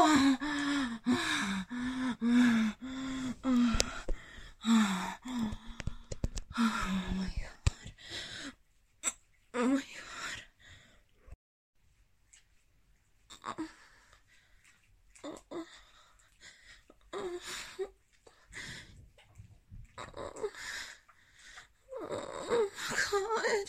Oh, my God. Oh my God. Oh God.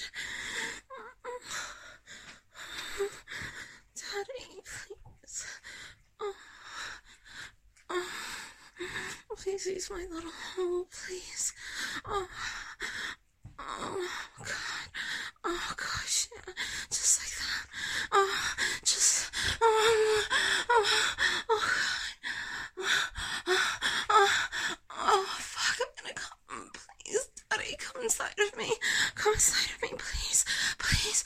Daddy, please. Oh, oh, please use my little hole, please. Oh, oh God. Oh gosh, yeah. Just like that. Oh, just. Oh God. Oh, fuck, I'm gonna come. Please, Daddy, come inside of me. Come inside of me, please. Please.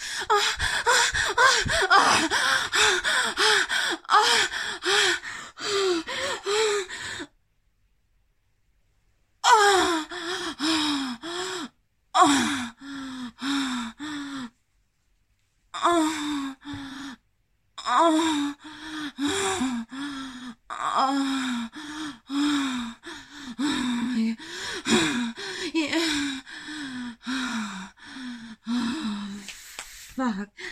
Yeah. Fuck.